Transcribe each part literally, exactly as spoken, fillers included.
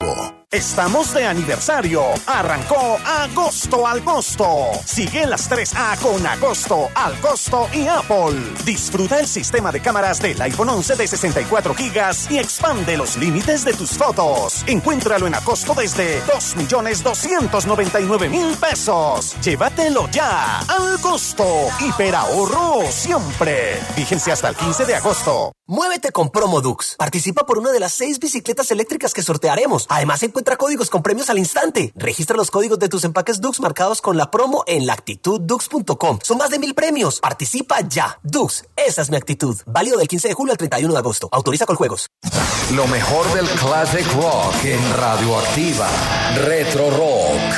Estamos de aniversario. Arrancó Agosto al Costo. Sigue las tres A con Agosto al Costo y Apple. Disfruta el sistema de cámaras del iPhone once de sesenta y cuatro gigas y expande los límites de tus fotos. Encuéntralo en Agosto desde dos millones doscientos noventa y nueve mil pesos. Llévatelo ya. Al Costo. Hiperahorro siempre. Vigencia hasta el quince de agosto. Muévete con Promodux. Participa por una de las seis bicicletas eléctricas que sortearemos. Además, encuentra códigos con premios al instante. Registra los códigos de tus empaques Dux marcados con la promo en la actitud dux punto com. Son más de mil premios. Participa ya. Dux, esa es mi actitud. Válido del quince de julio al treinta y uno de agosto. Autoriza con juegos. Lo mejor del classic rock en Radioactiva. Retro Rock.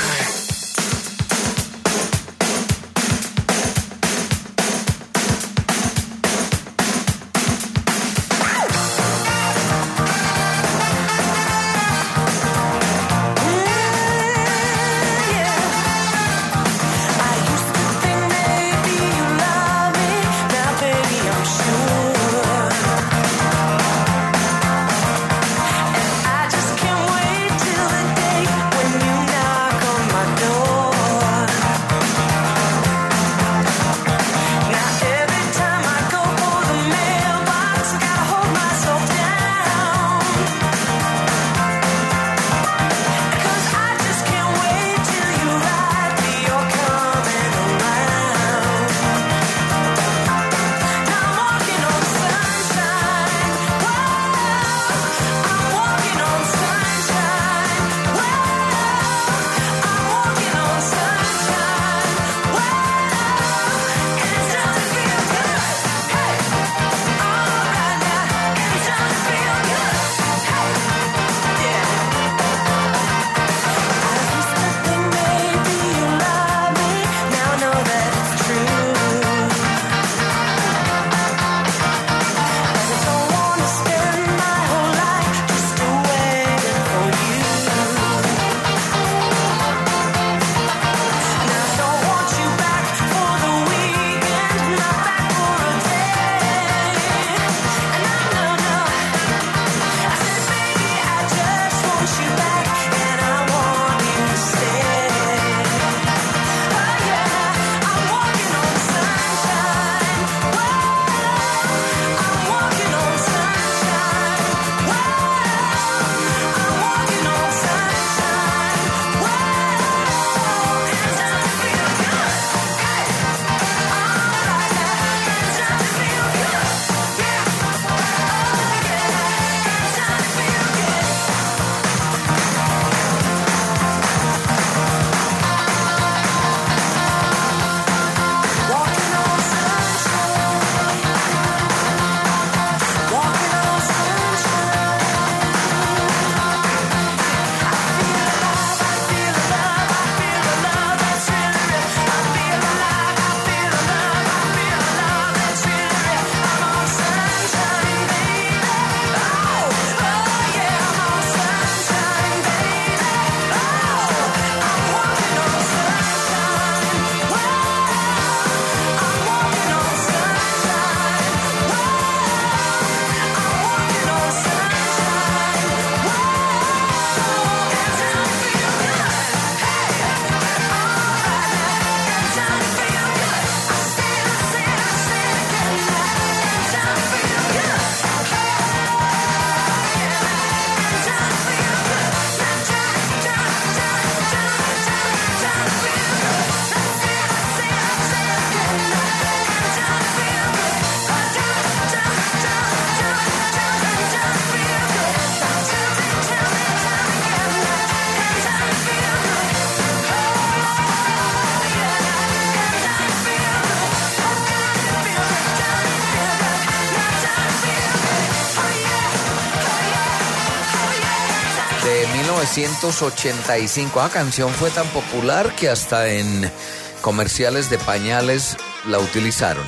mil novecientos ochenta y cinco. La canción fue tan popular que hasta en comerciales de pañales la utilizaron.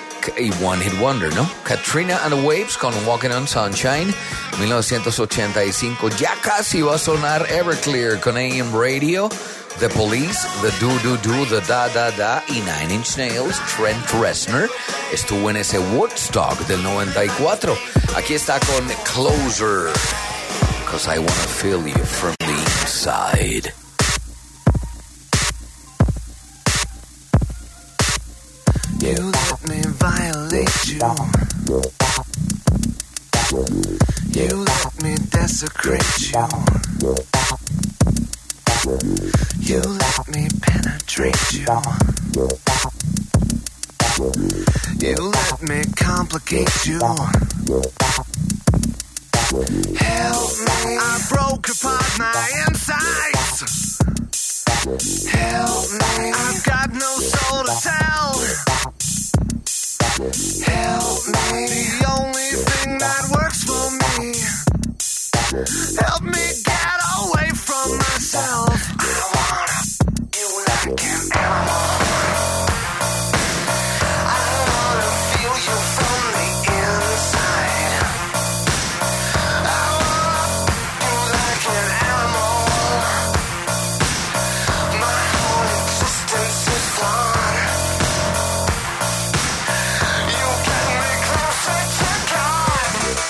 Y One Hit Wonder, ¿no? Katrina and the Waves con Walking on Sunshine, mil novecientos ochenta y cinco. Ya casi va a sonar Everclear con A M Radio, The Police, The Do Do Do, The Da Da Da y Nine Inch Nails. Trent Reznor estuvo en ese Woodstock del noventa y cuatro. Aquí está con Closer. 'cause I wanna feel you from the inside. You let me violate you. You let me desecrate you. You let me penetrate you. You let me complicate you. Help me. I broke apart my insides. Help me. I've got no soul to tell. Help me. The only thing that works for me. Help me get away from myself. I wanna you like an animal. I wanna feel you from the inside. I wanna you like an animal. My whole existence is flawed. You get me closer to God.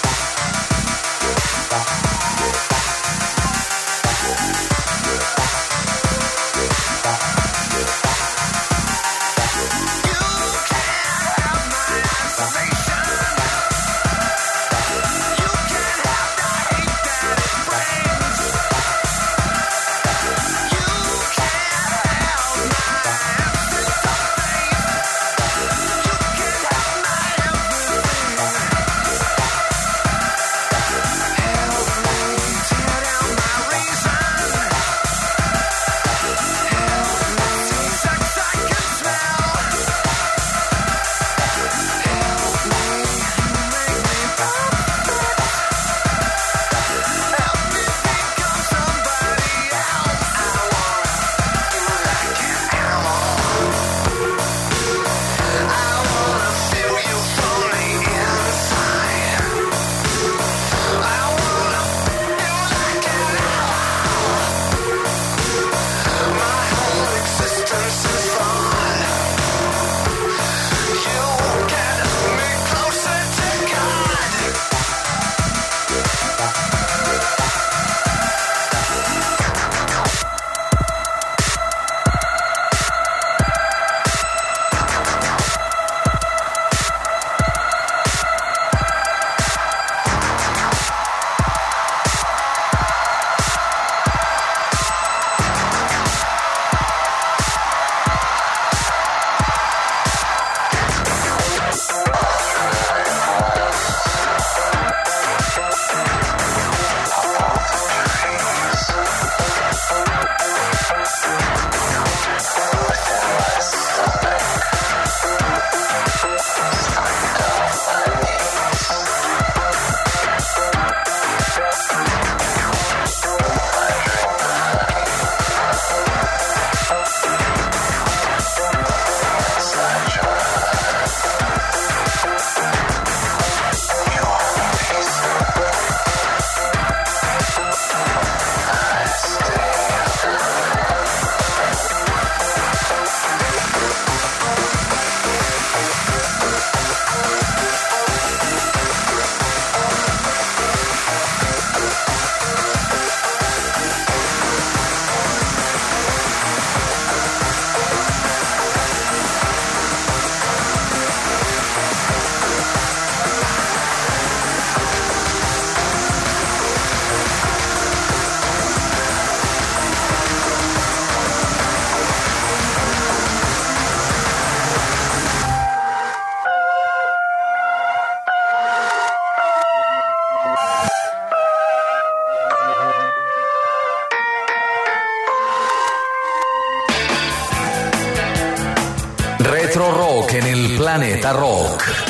Retro Rock nel Planeta Rock.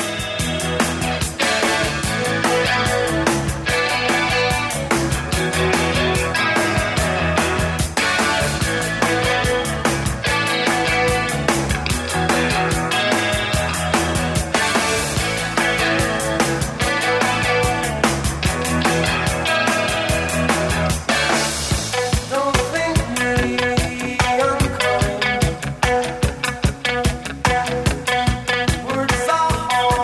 Words are hard.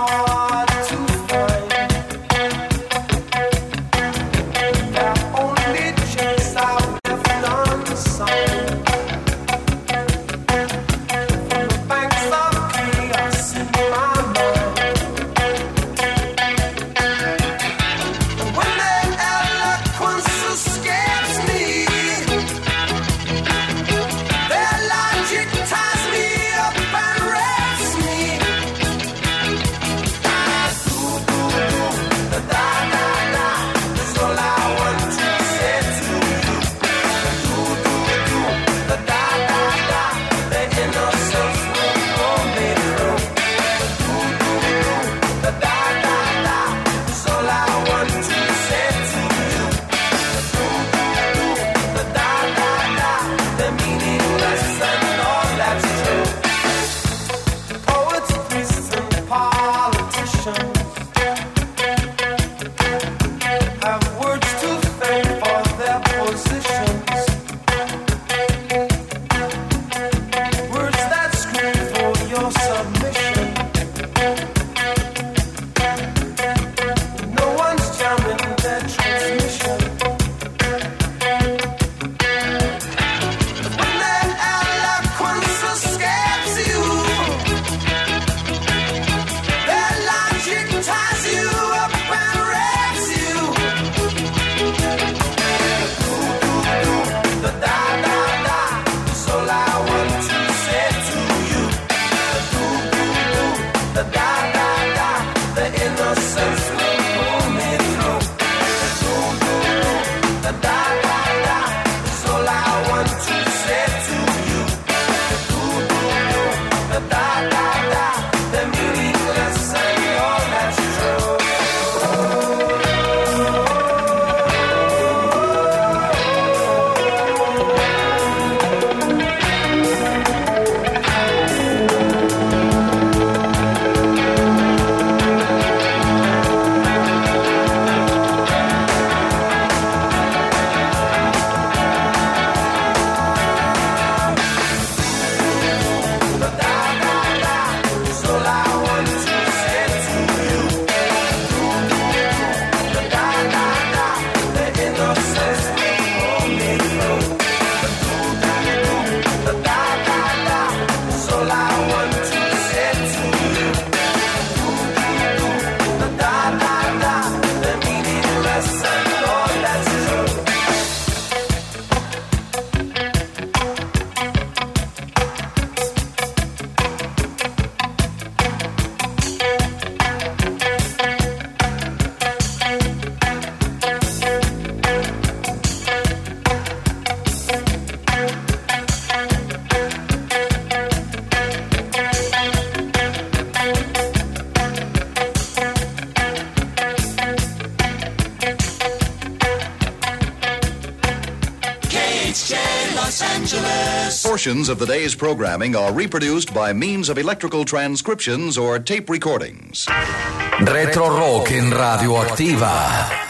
H J Los Angeles. Portions of the day's programming are reproduced by means of electrical transcriptions or tape recordings. Retro Rock en Radioactiva.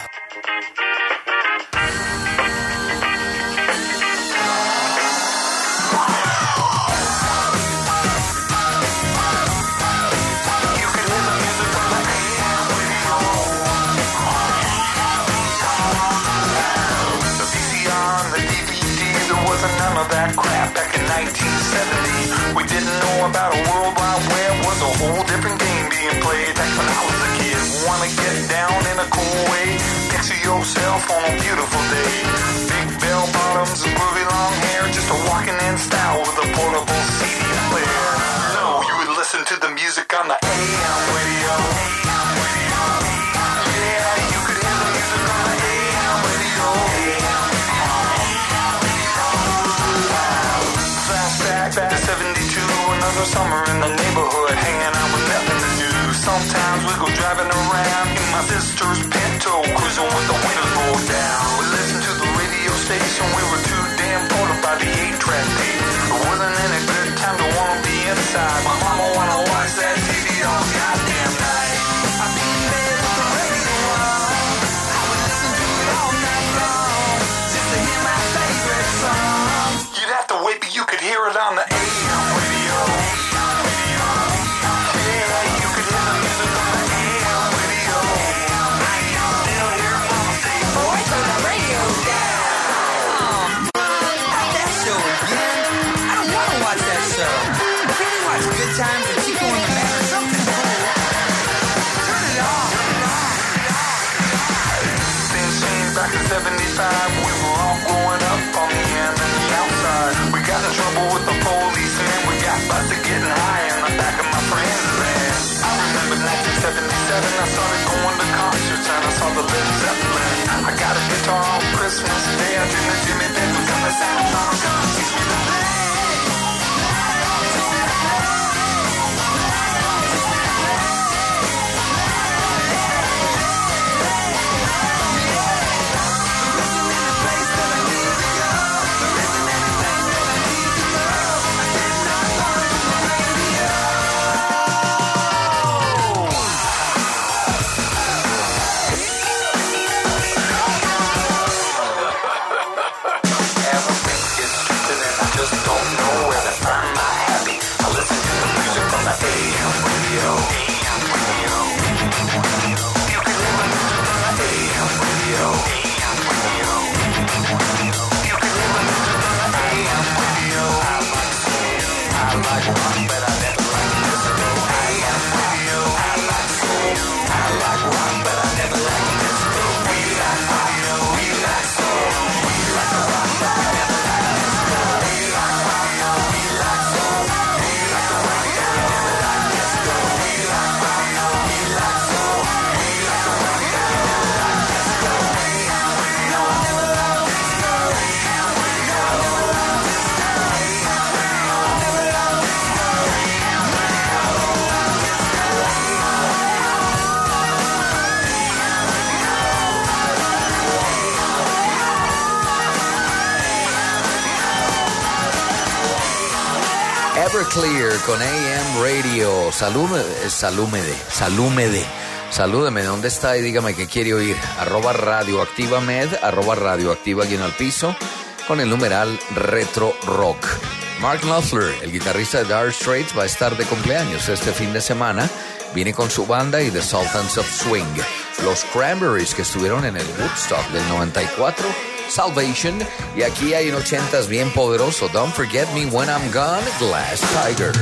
That crap back in nineteen seventy. We didn't know about a world wide web, was a whole different game being played. Back when I was a kid, wanna get down in a cool way. Picture yourself on a beautiful day. Big bell bottoms and groovy long hair, just a walking in style with a portable C D player. No, you would listen to the music on the A M radio. Yeah, you could hear the music on the A M radio. Back to seventy-two, another summer in the neighborhood, hanging out with nothing to do. Sometimes we go driving around in my sister's Pinto, cruising with the windows rolled down. We listened to the radio station, we were too damn bored by the eight-track tape. It wasn't any good time to wanna be inside. My mama wanna watch that T V all goddamn night. I'd be in bed with the radio on. I would listen to it all night long, just to hear my favorite song. You'd have to wait, but you could hear it on the A M radio. Yeah, you could hear the music on the A M radio. I can still hear Mama say, boy, turn the radio down. That show again? I don't want to watch that show. I really watch Good Times and Chico and the Man or something cool. Turn it off. Things changed back in seventy-five. We were all growing up on the end and the outside. We got in trouble with the police and we got busted getting high in the back of my friend's van. I remember nineteen seventy-seven, I started going to concerts and I saw the Led Zeppelin. I got a guitar on Christmas Day. I dreamed that Jimmy Page was gonna sound on gun. Teach me to play. Everclear con A M Radio. Salúmede, salúmede, salúmede. Salúdeme, ¿dónde está? Y dígame qué quiere oír. Arroba Radioactiva Med, arroba Radioactiva guión al piso, con el numeral Retro Rock. Mark Knopfler, el guitarrista de Dire Straits, va a estar de cumpleaños este fin de semana. Viene con su banda y The Sultans of Swing. Los Cranberries, que estuvieron en el Woodstock del noventa y cuatro. Salvation. Y aquí hay un ochentas bien poderoso. Don't Forget Me When I'm Gone, Glass Tiger.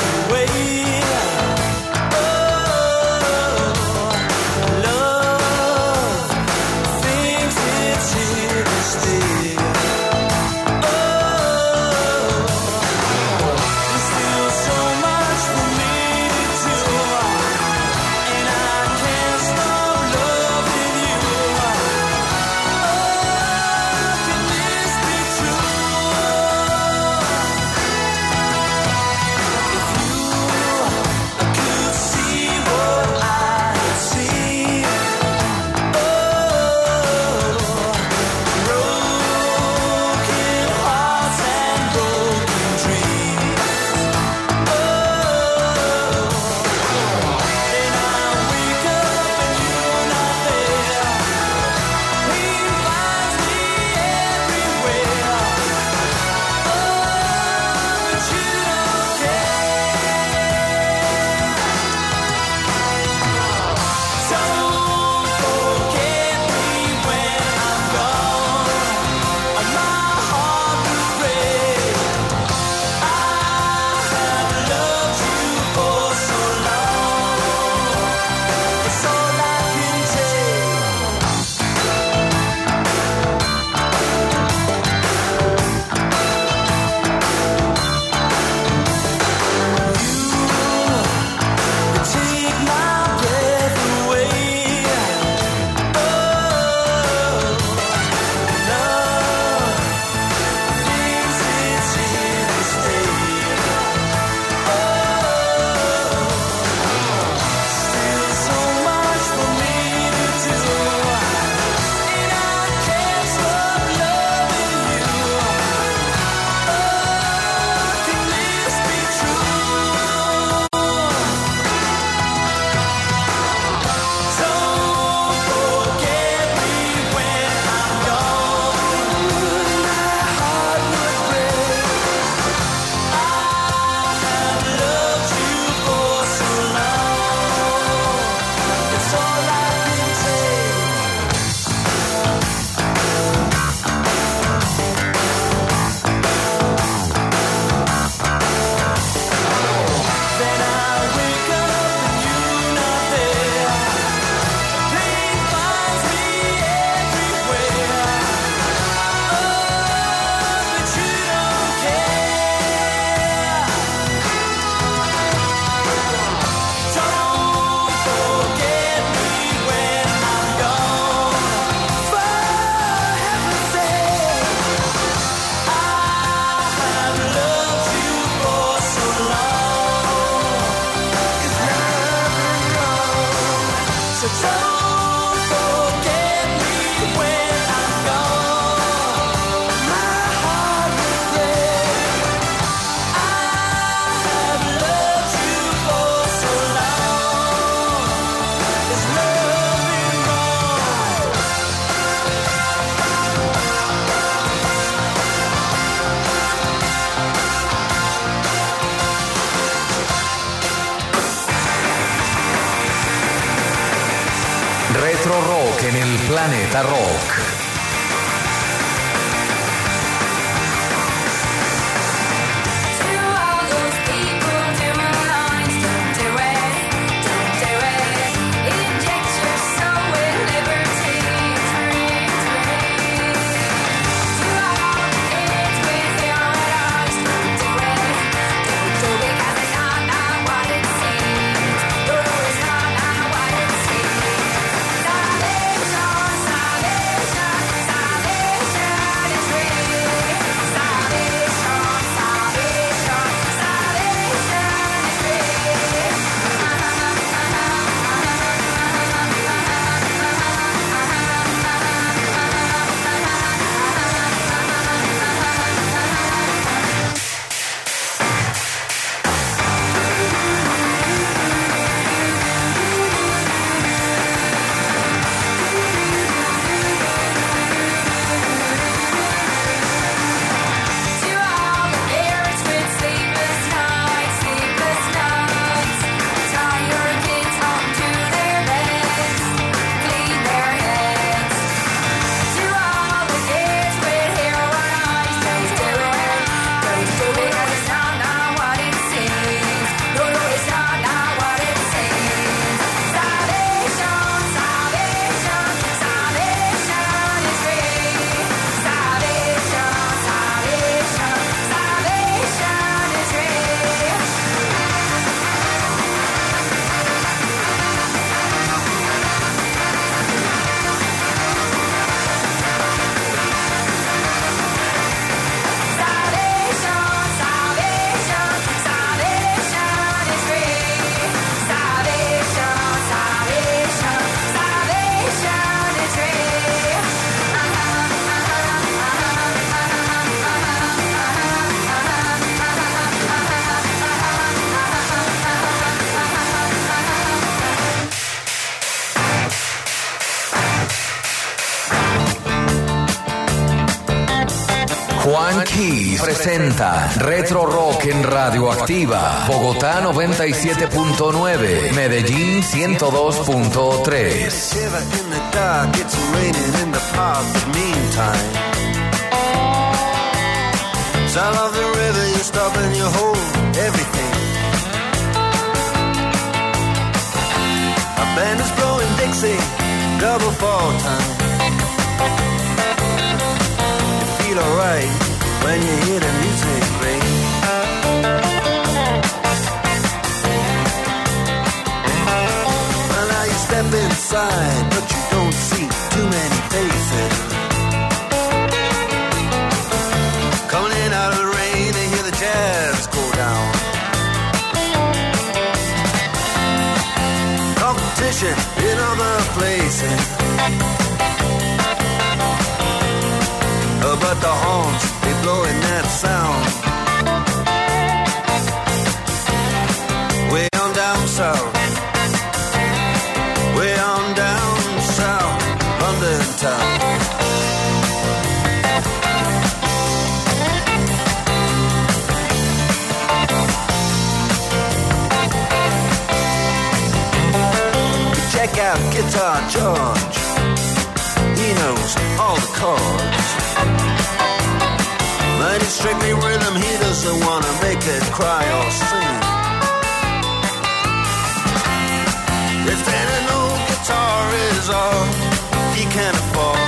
Love Retro Rock en el Planeta Rock. Juan Keys presenta Retro Rock en Radioactiva, Bogotá noventa y siete punto nueve, Medellín ciento dos punto tres. Sound of the river, you stop and you hold everything. A band is blowing Dixie, double fall time. You feel alright when you hear the music ring. Well, now you step inside, but you don't see too many faces. Coming in out of the rain, they hear the jazz go down. Competition in other places, uh, but the horns, they blowing that sound. Way on down south, way on down south, London town. Check out Guitar George, he knows all the chords. But it's strictly rhythm, he doesn't want to make it cry or sing. If any old guitar is all he can afford,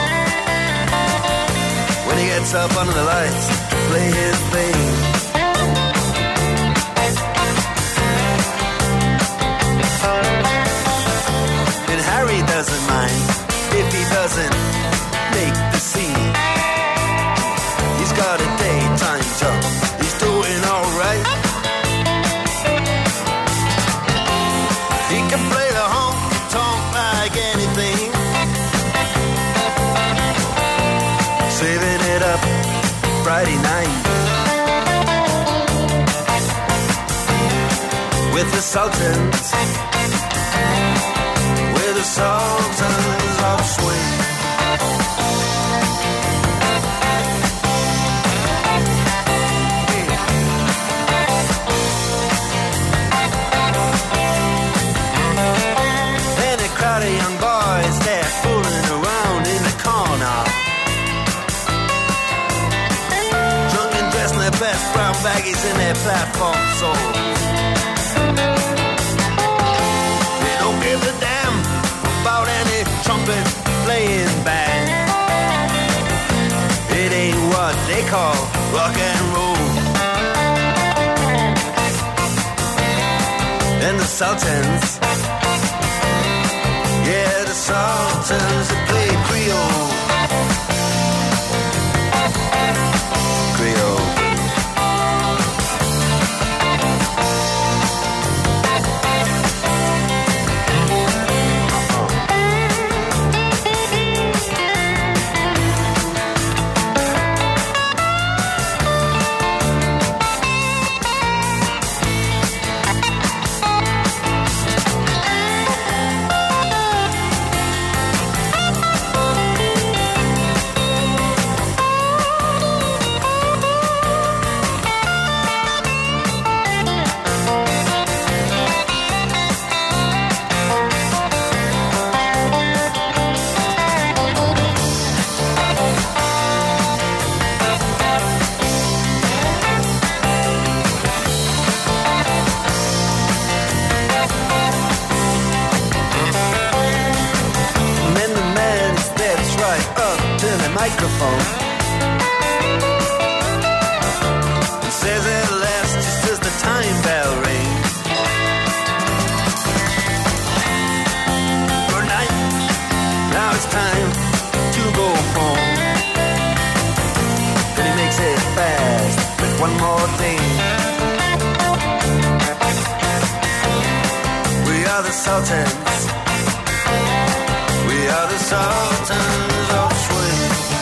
when he gets up under the lights to play his thing, Harry doesn't mind if he doesn't make the scene. He's got a daytime job, he's doing alright. He can play the honky-tonk like anything, saving it up Friday night with the Sultans, the Sultans of Swing. And a crowd of young boys there in their platform souls. They don't give a damn about any trumpet playing band. It ain't what they call rock and roll. And the Sultans, yeah, the Sultans that play Creole. Creole. Microphone and says at last, just as the time bell rings, good night, now it's time to go home. Then he makes it fast with one more thing. We are the Sultans, we are the Sultans of swing.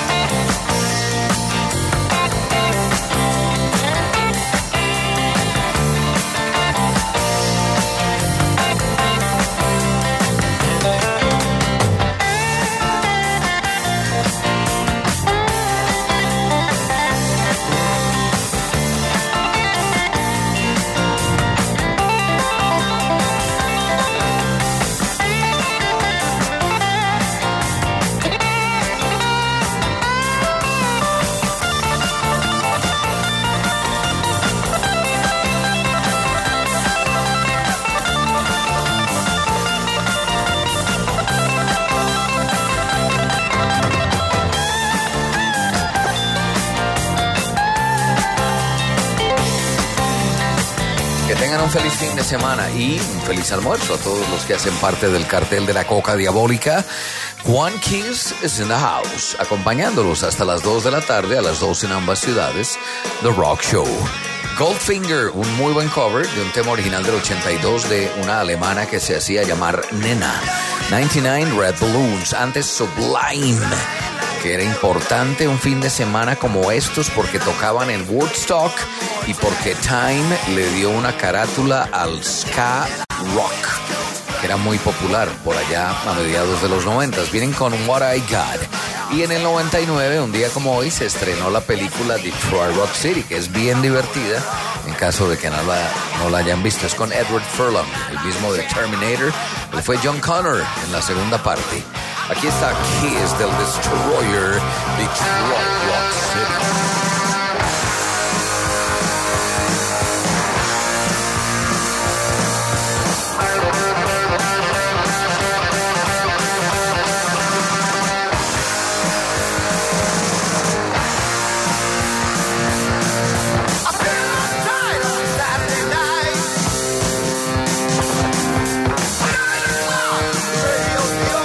Tengan un feliz fin de semana y un feliz almuerzo a todos los que hacen parte del cartel de la Coca Diabólica. Juan Keys is in the house, acompañándolos hasta las dos de la tarde, a las dos en ambas ciudades, The Rock Show. Goldfinger, un muy buen cover de un tema original del ochenta y dos de una alemana que se hacía llamar Nena. noventa y nueve Red Balloons, antes Sublime, que era importante un fin de semana como estos porque tocaban en Woodstock y porque Time le dio una carátula al ska rock, que era muy popular por allá a mediados de los noventas. Vienen con What I Got. Y en el noventa y nueve, un día como hoy, se estrenó la película Detroit Rock City, que es bien divertida, en caso de que no la, no la hayan visto. Es con Edward Furlong, el mismo de Terminator. Le fue John Connor en la segunda parte. Aquí está Kiss del Destroyer, Detroit Rock City.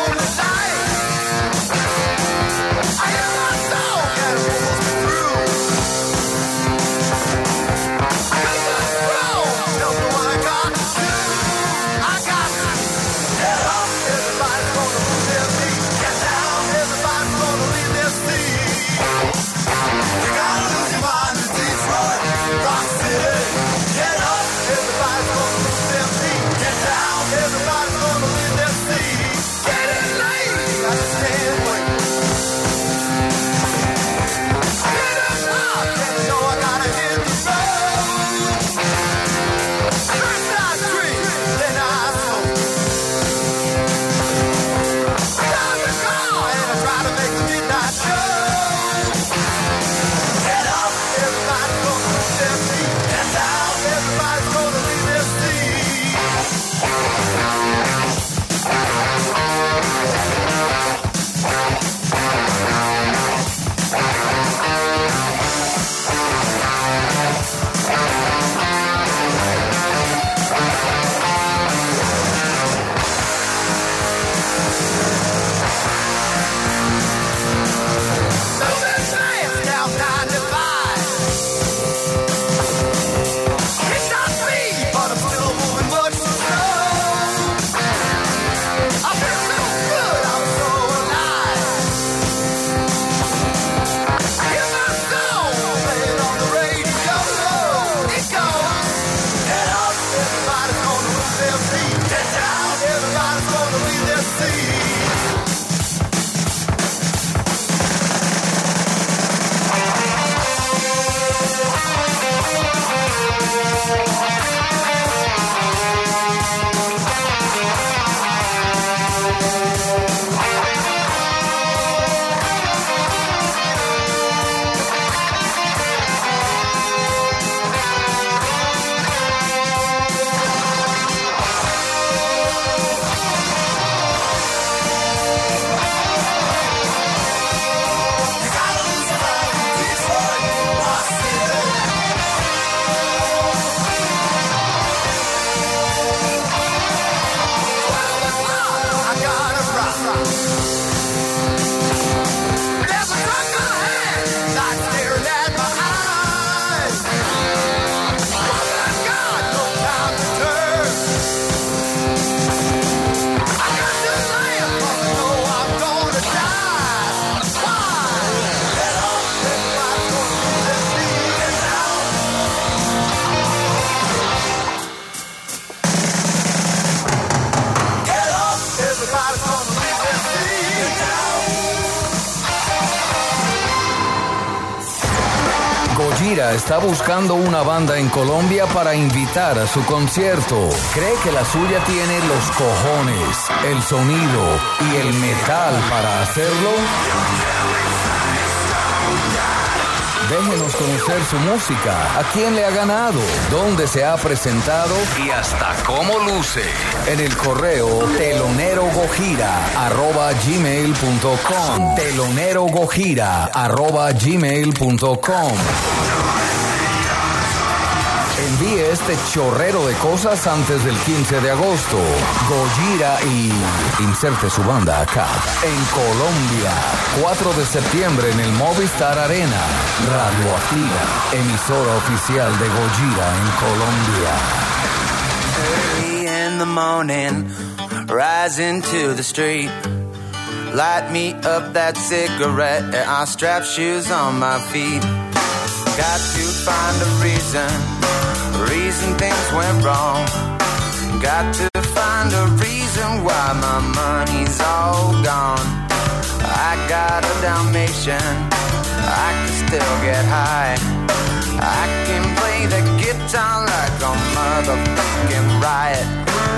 I am not so, get almost through. Gojira está buscando una banda en Colombia para invitar a su concierto. Cree que la suya tiene los cojones, el sonido y el metal para hacerlo. Déjenos conocer su música, a quién le ha ganado, dónde se ha presentado y hasta cómo luce. En el correo telonerogojira arroba gmail punto com. telonerogojira arroba gmail punto com. Envíe este chorrero de cosas antes del quince de agosto. Gojira y... inserte su banda acá. En Colombia. cuatro de septiembre en el Movistar Arena. Radioactiva. Emisora oficial de Gojira en Colombia. Early in the morning, rising to the street. Light me up that cigarette and I'll strap shoes on my feet. Got to find a reason, reason things went wrong. Got to find a reason why my money's all gone. I got a Dalmatian, I can still get high. I can play the guitar like a motherfucking riot.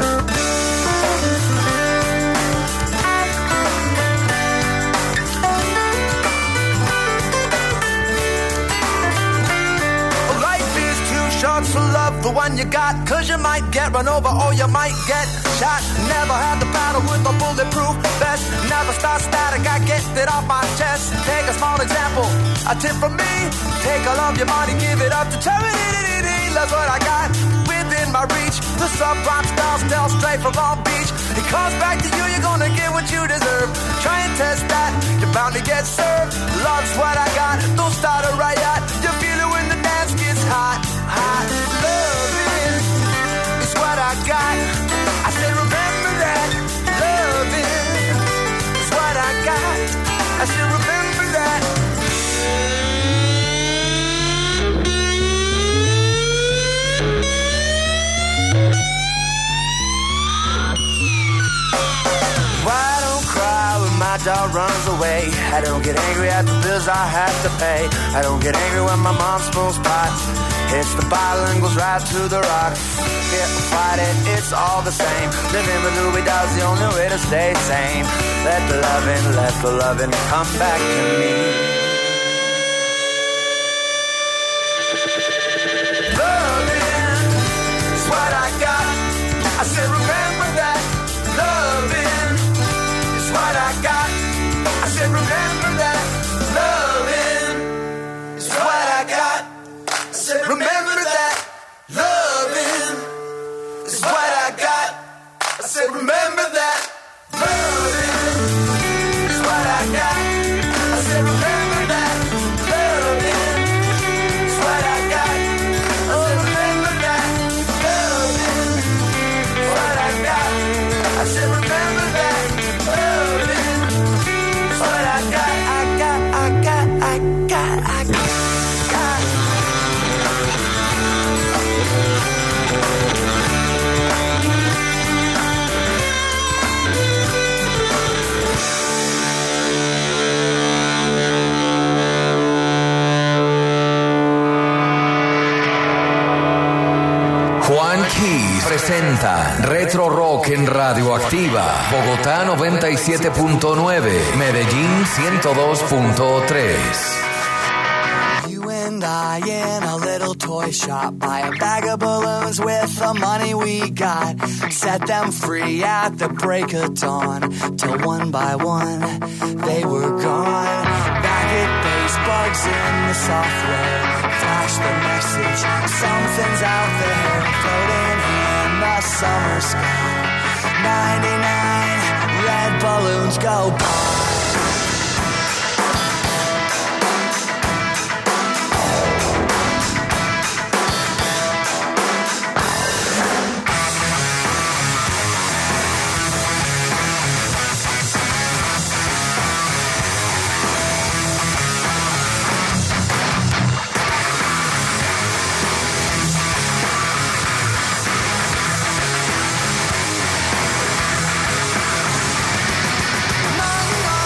Short to love the one you got, cause you might get run over or you might get shot. Never had the battle with a bulletproof vest. Never start static, I get it off my chest. Take a small example, a tip from me. Take all of your money, give it up to charity. That's what I got within my reach. The subprime style still straight from Long Beach. It comes back to you, you're gonna get what you deserve. Try and test that, you're bound to get served. Love's what I got, don't start a riot. You feel it when the dance gets hot. Hot loving is what I got. I said remember that. Loving is what I got. I said remember that. Why don't cry when my dog runs away? I don't get angry at the bills I have to pay. I don't get angry when my mom smokes pot. Hits the bottle and goes right to the rock. Get fight it, it's all the same. Living with Louis Dog's the only way to stay sane. Let the loving, let the loving come back to me. Loving is what I got. I said remember that. Loving is what I got. I said remember that. Loving is what I got. Remember that, loving is what I got. I said, remember that, loving is what I got. I said, remember that, loving is what I got. I said, remember that, loving is what I got. I said, remember that, loving is what I got. I got, I got, I got, I got. Juan Keys presenta Retro Rock en Radioactiva, Bogotá noventa y siete punto nueve, Medellín ciento dos punto tres. You and I in a little toy shop, buy a bag of balloons with the money we got, set them free at the break of dawn, till one by one they were gone. Back at base, bugs in the software, flash the message, something's out there, floating in the summer sky. ninety-nine red balloons go by. Money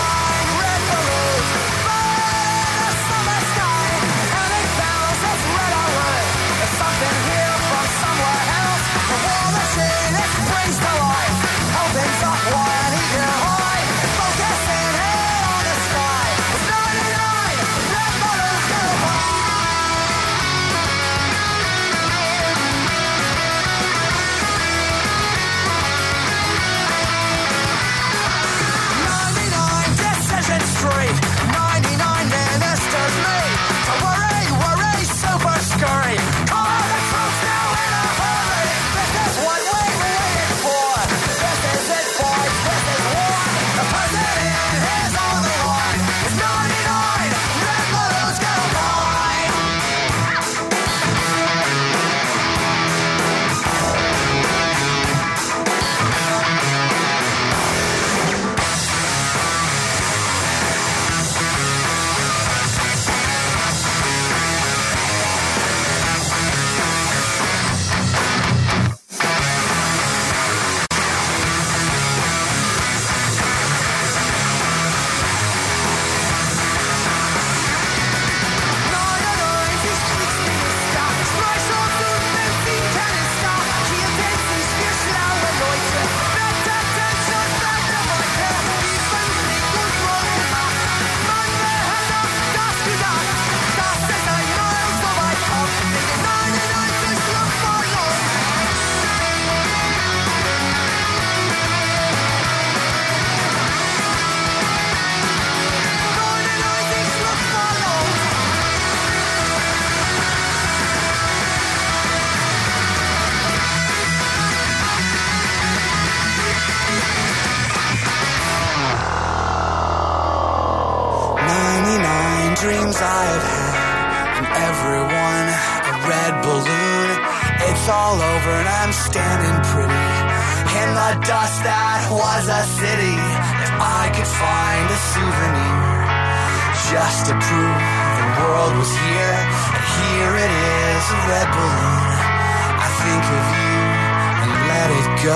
dreams I've had, and everyone a red balloon. It's all over and I'm standing pretty in the dust that was a city. If I could find a souvenir just to prove the world was here, and here it is, a red balloon. I think of you and let it go.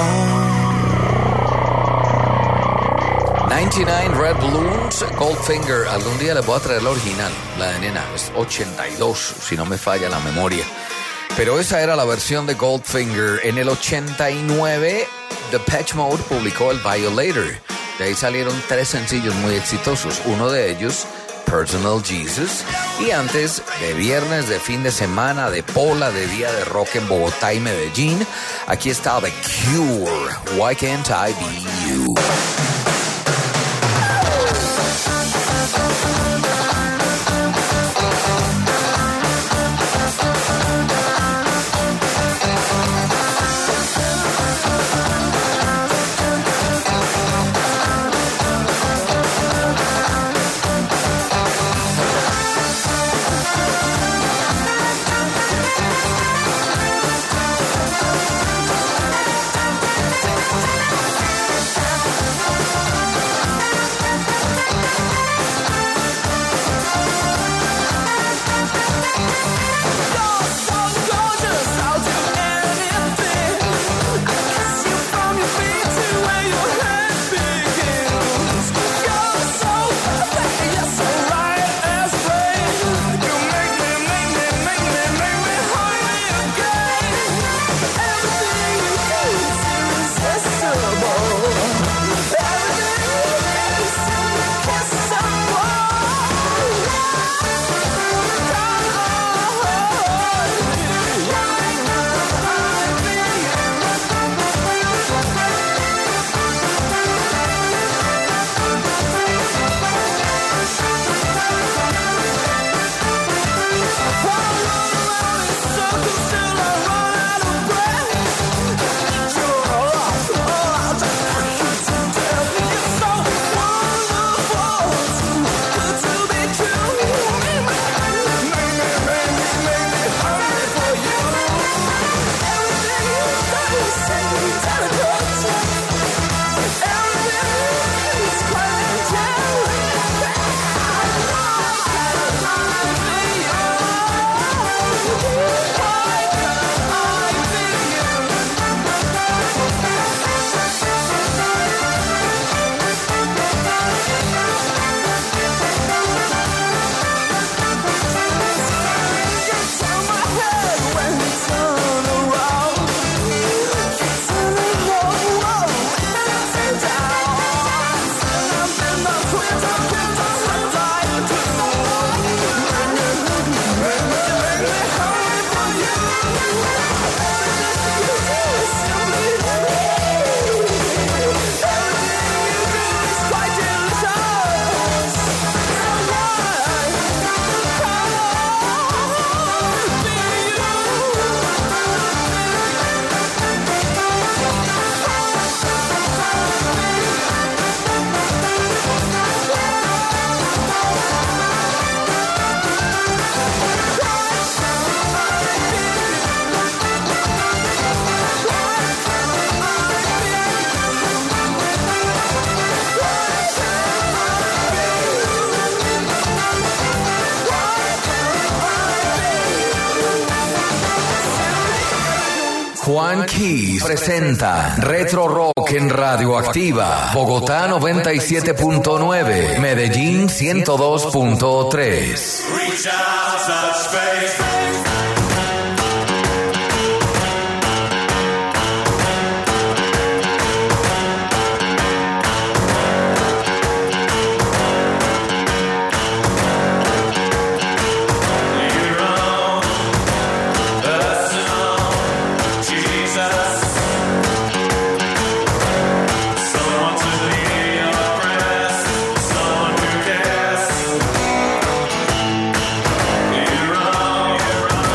noventa y nueve Red Balloons, Goldfinger. Algún día les voy a traer la original, la de nena. Es ochenta y dos, si no me falla la memoria. Pero esa era la versión de Goldfinger. En el ochenta y nueve, Depeche Mode publicó el Violator. De ahí salieron tres sencillos muy exitosos. Uno de ellos, Personal Jesus. Y antes, de viernes, de fin de semana, de pola, de día de rock en Bogotá y Medellín, aquí está The Cure. Why Can't I Be You? Juan Keys presenta Retro Rock en Radioactiva, Bogotá noventa y siete punto nueve, Medellín ciento dos punto tres. You're wrong.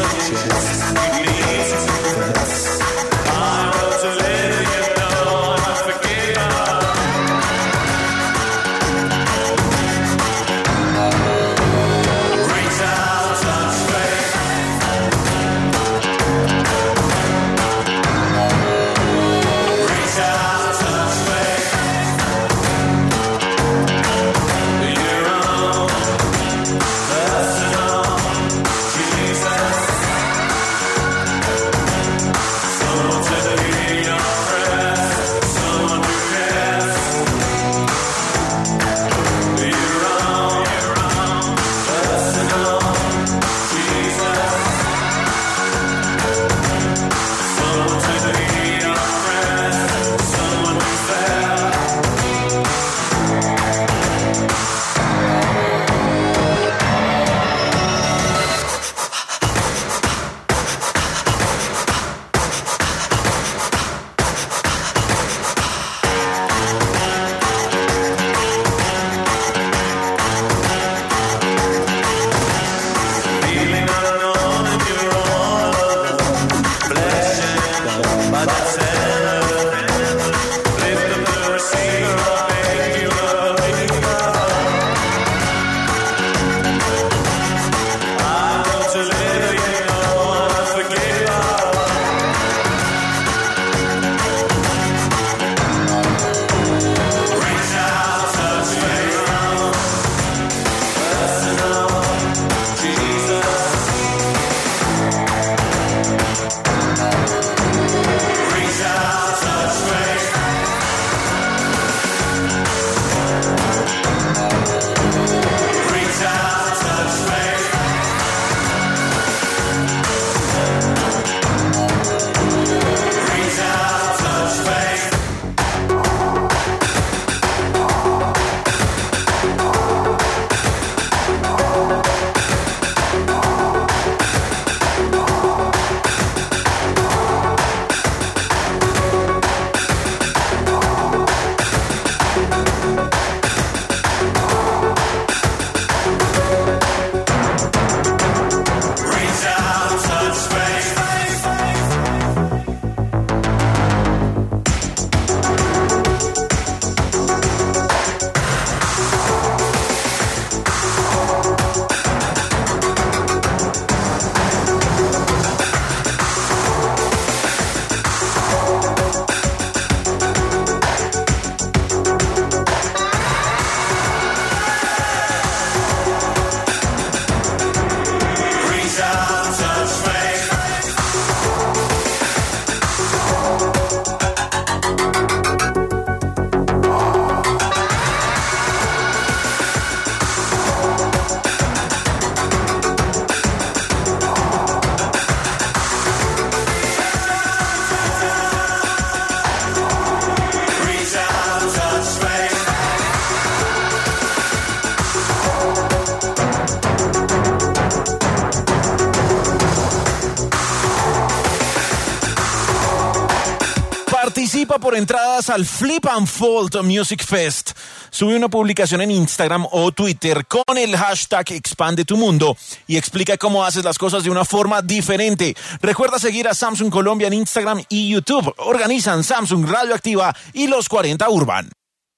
Participa por entradas al Flip and Fold Music Fest. Sube una publicación en Instagram o Twitter con el hashtag Expande tu Mundo y explica cómo haces las cosas de una forma diferente. Recuerda seguir a Samsung Colombia en Instagram y YouTube. Organizan Samsung Radioactiva y los cuarenta Urban.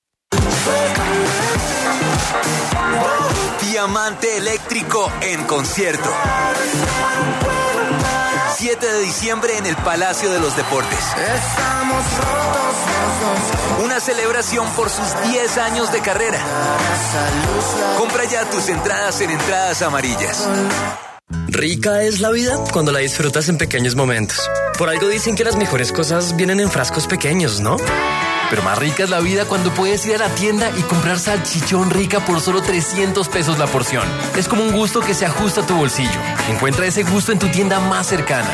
Diamante Eléctrico en concierto. siete de diciembre en el Palacio de los Deportes. Estamos rotos los dos. Una celebración por sus diez años de carrera. Compra ya tus entradas en Entradas Amarillas. Rica es la vida cuando la disfrutas en pequeños momentos. Por algo dicen que las mejores cosas vienen en frascos pequeños, ¿no? Pero más rica es la vida cuando puedes ir a la tienda y comprar salchichón Rica por solo trescientos pesos la porción. Es como un gusto que se ajusta a tu bolsillo. Encuentra ese gusto en tu tienda más cercana.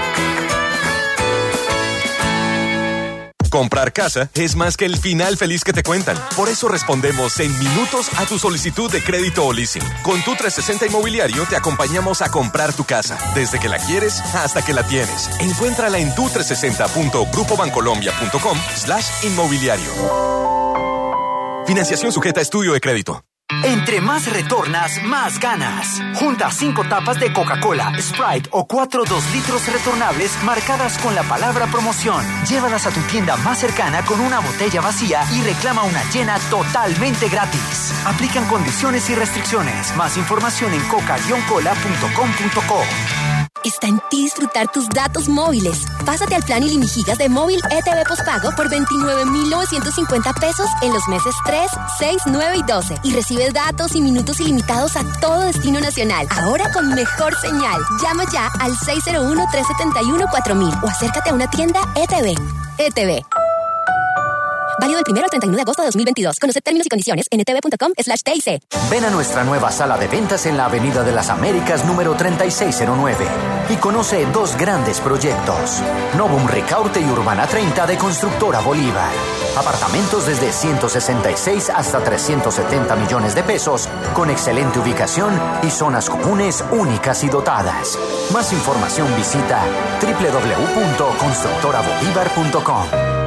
Comprar casa es más que el final feliz que te cuentan. Por eso respondemos en minutos a tu solicitud de crédito o leasing. Con tu trescientos sesenta Inmobiliario te acompañamos a comprar tu casa, desde que la quieres hasta que la tienes. Encuéntrala en tu trescientos sesenta punto grupo bancolombia punto com slash inmobiliario. Financiación sujeta a estudio de crédito. Entre más retornas, más ganas. Junta cinco tapas de Coca-Cola, Sprite o cuatro dos litros retornables marcadas con la palabra promoción. Llévalas a tu tienda más cercana con una botella vacía y reclama una llena totalmente gratis. Aplican condiciones y restricciones. Más información en coca guion cola punto com punto co. Está en ti disfrutar tus datos móviles. Pásate al plan ilimigigas de móvil E T V postpago por veintinueve mil novecientos cincuenta pesos en los meses tres, seis, nueve y doce. Y recibe datos y minutos ilimitados a todo destino nacional. Ahora con mejor señal. Llama ya al seis cero uno, tres siete uno, cuatro mil o acércate a una tienda E T V. E T V. Válido del primero al treinta y uno de agosto de dos mil veintidós. Conocer términos y condiciones en etv.com slash TIC. Ven a nuestra nueva sala de ventas en la Avenida de las Américas número treinta y seis cero nueve y conoce dos grandes proyectos. Novum Ricaurte y Urbana treinta de Constructora Bolívar. Apartamentos desde ciento sesenta y seis hasta trescientos setenta millones de pesos, con excelente ubicación y zonas comunes únicas y dotadas. Más información visita doble u doble u doble u punto constructora bolívar punto com.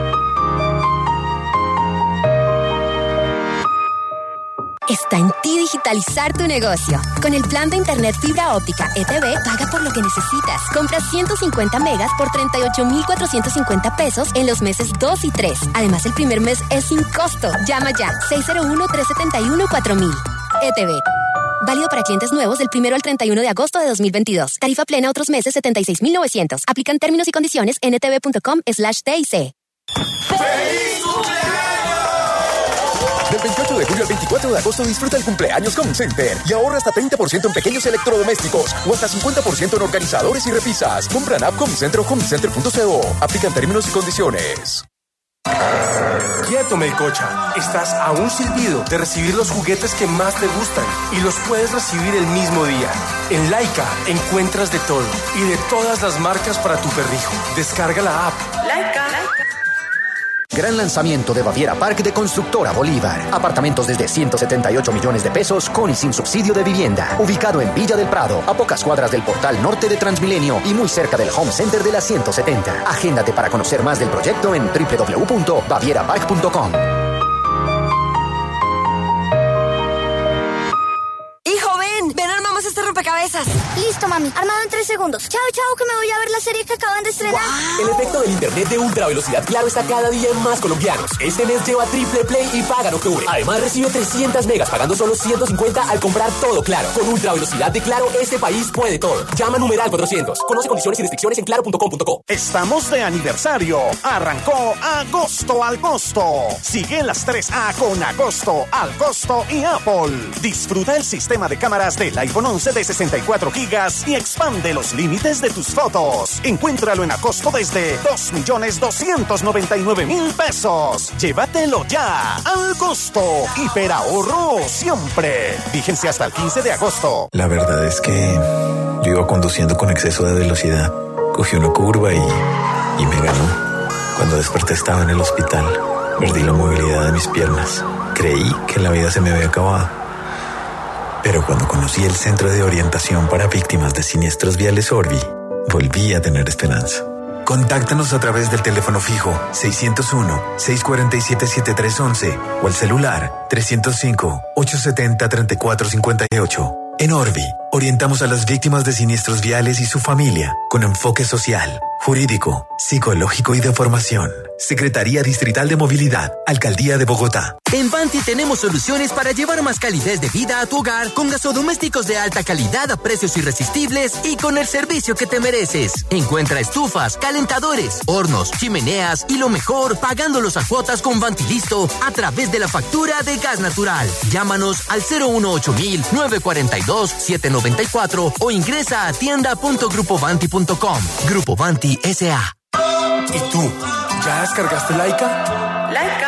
Está en ti digitalizar tu negocio. Con el plan de internet fibra óptica E T V, paga por lo que necesitas. Compra ciento cincuenta megas por treinta y ocho mil cuatrocientos cincuenta pesos en los meses dos y tres. Además, el primer mes es sin costo. Llama ya, seis cero uno, tres siete uno, cuatro mil. E T V. Válido para clientes nuevos del primero al treinta y uno de agosto de dos mil veintidós. Tarifa plena otros meses setenta y seis mil novecientos. Aplican términos y condiciones en etv.com slash TIC. ¡Feliz cumpleaños! Del veintiocho de julio al veinticuatro de agosto disfruta el cumpleaños Home Center y ahorra hasta treinta por ciento en pequeños electrodomésticos o hasta cincuenta por ciento en organizadores y repisas. Compra en App Home Center o home center punto co. Aplican términos y condiciones. Quieto, Melcocha. Estás a un silbido de recibir los juguetes que más te gustan y los puedes recibir el mismo día. En Laika encuentras de todo y de todas las marcas para tu perrijo. Descarga la app. Laika. Gran lanzamiento de Baviera Park de Constructora Bolívar. Apartamentos desde ciento setenta y ocho millones de pesos con y sin subsidio de vivienda. Ubicado en Villa del Prado, a pocas cuadras del portal norte de Transmilenio y muy cerca del Home Center de la ciento setenta. Agéndate para conocer más del proyecto en doble u doble u doble u punto baviera park punto com. Hijo, ven, ven, armamos este rompecabezas. Listo, mami, armado en tres segundos. Chao, chao, que me voy a ver la serie que acaban de estrenar. Wow. El efecto del internet de ultra velocidad Claro está cada día en más colombianos. Este mes lleva triple play y paga en octubre. Además recibe trescientas megas pagando solo ciento cincuenta al comprar todo Claro. Con ultra velocidad de Claro, este país puede todo. Llama numeral cuatrocientos. Conoce condiciones y restricciones en claro punto com punto co. Estamos de aniversario. Arrancó Agosto al Costo. Sigue las tres A con Agosto al Costo y Apple. Disfruta el sistema de cámaras del iPhone once de sesenta y cuatro gigas y expande los límites de tus fotos. Encuéntralo en Acosto desde dos millones doscientos noventa y nueve mil pesos. Llévatelo ya. Al Costo. Hiperahorro siempre. Fíjense hasta el quince de agosto. La verdad es que yo iba conduciendo con exceso de velocidad. Cogí una curva y, y me ganó. Cuando desperté estaba en el hospital. Perdí la movilidad de mis piernas. Creí que la vida se me había acabado. Pero cuando conocí el Centro de Orientación para Víctimas de Siniestros Viales Orbi, volví a tener esperanza. Contáctanos a través del teléfono fijo seiscientos uno, seiscientos cuarenta y siete, setenta y tres once o el celular trescientos cinco, ochocientos setenta, treinta y cuatro cincuenta y ocho. En Orbi, orientamos a las víctimas de siniestros viales y su familia con enfoque social, jurídico, psicológico y de formación. Secretaría Distrital de Movilidad, Alcaldía de Bogotá. En Vanti tenemos soluciones para llevar más calidez de vida a tu hogar con gasodomésticos de alta calidad a precios irresistibles y con el servicio que te mereces. Encuentra estufas, calentadores, hornos, chimeneas y lo mejor, pagándolos a cuotas con Vanti Listo a través de la factura de gas natural. Llámanos al cero uno ocho mil, nueve cuatro dos, siete nueve cuatro o ingresa a tienda punto grupo vanti punto com. Grupo Vanti S A. ¿Y tú? ¿Ya descargaste Laika? Laika.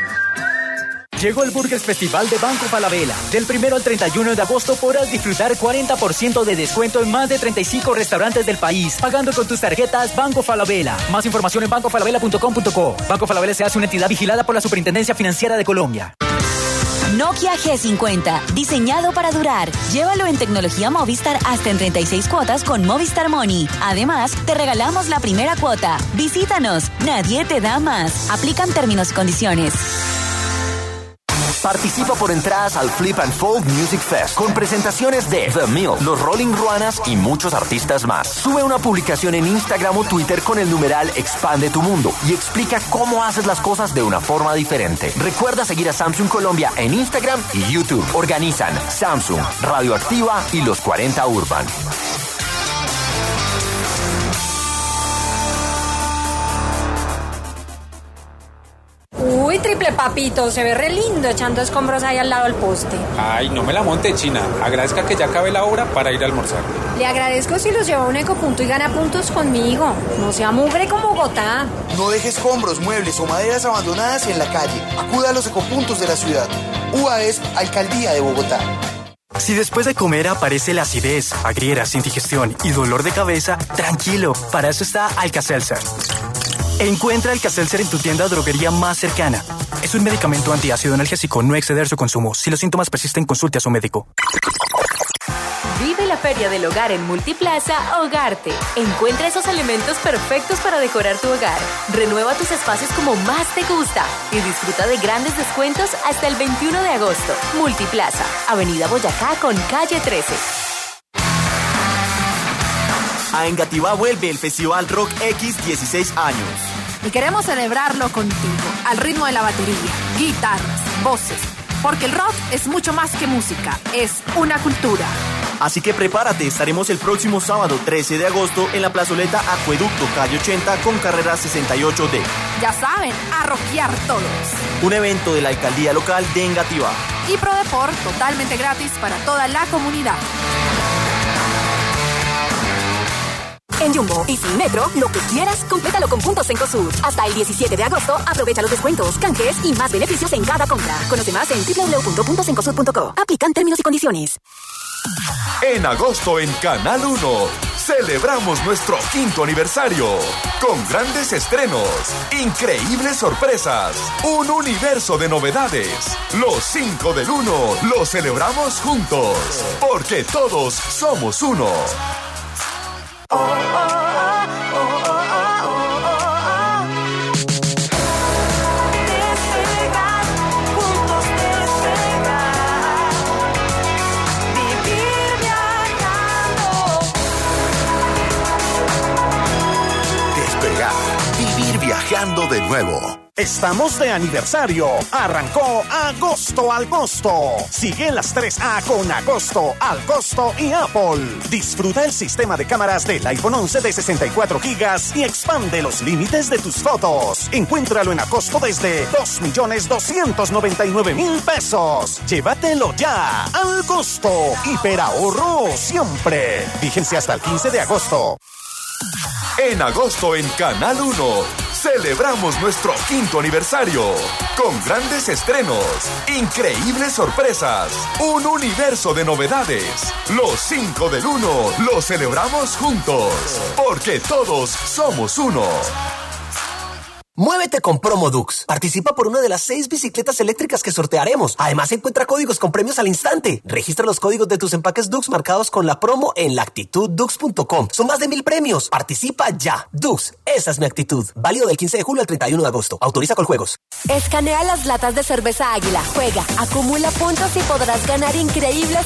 Llegó el Burgers Festival de Banco Falabella. Del primero al treinta y uno de agosto podrás disfrutar cuarenta por ciento de descuento en más de treinta y cinco restaurantes del país, pagando con tus tarjetas Banco Falabella. Más información en banco falabella punto com punto co. Banco Falabella se hace una entidad vigilada por la Superintendencia Financiera de Colombia. Nokia G cincuenta, diseñado para durar. Llévalo en tecnología Movistar hasta en treinta y seis cuotas con Movistar Money. Además, te regalamos la primera cuota. Visítanos, nadie te da más. Aplican términos y condiciones. Participa por entradas al Flip and Fold Music Fest con presentaciones de The Mill, los Rolling Ruanas y muchos artistas más. Sube una publicación en Instagram o Twitter con el numeral Expande tu Mundo y explica cómo haces las cosas de una forma diferente. Recuerda seguir a Samsung Colombia en Instagram y YouTube. Organizan Samsung, Radioactiva y los cuarenta Urban. Uy, triple papito, se ve re lindo echando escombros ahí al lado del poste. Ay, no me la monte, China. Agradezca que ya acabe la hora para ir a almorzar. Le agradezco si los lleva a un ecopunto y gana puntos conmigo. No sea mugre como Bogotá. No deje escombros, muebles o maderas abandonadas en la calle. Acuda a los ecopuntos de la ciudad. U A E S P, Alcaldía de Bogotá. Si después de comer aparece la acidez, agrieras, indigestión y dolor de cabeza, tranquilo, para eso está Alka-Seltzer. Encuentra Alka-Seltzer en tu tienda o droguería más cercana. Es un medicamento antiácido analgésico, no exceder su consumo. Si los síntomas persisten, consulte a su médico. Vive la Feria del Hogar en Multiplaza Hogarte. Encuentra esos elementos perfectos para decorar tu hogar. Renueva tus espacios como más te gusta y disfruta de grandes descuentos hasta el veintiuno de agosto. Multiplaza, Avenida Boyacá con calle trece. A Engativá vuelve el Festival Rock X dieciséis años. Y queremos celebrarlo contigo, al ritmo de la batería, guitarras, voces, porque el rock es mucho más que música, es una cultura. Así que prepárate, estaremos el próximo sábado trece de agosto en la plazoleta Acueducto, calle ochenta con carrera sesenta y ocho D. Ya saben, a rockear todos. Un evento de la alcaldía local de Engativá. Y Prodeport, totalmente gratis para toda la comunidad. En Jumbo y Sin Metro, lo que quieras, complétalo con puntos Cencosud. Hasta el diecisiete de agosto, aprovecha los descuentos, canjes y más beneficios en cada compra. Conoce más en doble u doble u doble u punto punto cencosud punto co. Aplican términos y condiciones. En agosto en Canal uno, celebramos nuestro quinto aniversario con grandes estrenos, increíbles sorpresas, un universo de novedades. Los cinco del uno lo celebramos juntos, porque todos somos uno. Oh, oh, oh, oh, oh, oh, oh. Despegar, juntos despegar, vivir viajando. Despegar, vivir viajando de nuevo. Estamos de aniversario. Arrancó Agosto al Costo. Sigue las tres A con Agosto al Costo y Apple. Disfruta el sistema de cámaras del iPhone once de sesenta y cuatro gigas y expande los límites de tus fotos. Encuéntralo en Agosto desde dos millones doscientos noventa y nueve mil pesos. Llévatelo ya. Al Costo. Hiperahorro siempre. Fíjense hasta el quince de agosto. En agosto en Canal uno, celebramos nuestro quinto aniversario con grandes estrenos, increíbles sorpresas, un universo de novedades. Los cinco del uno lo celebramos juntos, porque todos somos uno. Muévete con Promodux. Participa por una de las seis bicicletas eléctricas que sortearemos. Además, encuentra códigos con premios al instante. Registra los códigos de tus empaques Dux marcados con la promo en la actitud dux punto com. Son más de mil premios. Participa ya. Dux, esa es mi actitud. Válido del quince de julio al treinta y uno de agosto. Autoriza con juegos. Escanea las latas de cerveza Águila. Juega, acumula puntos y podrás ganar increíbles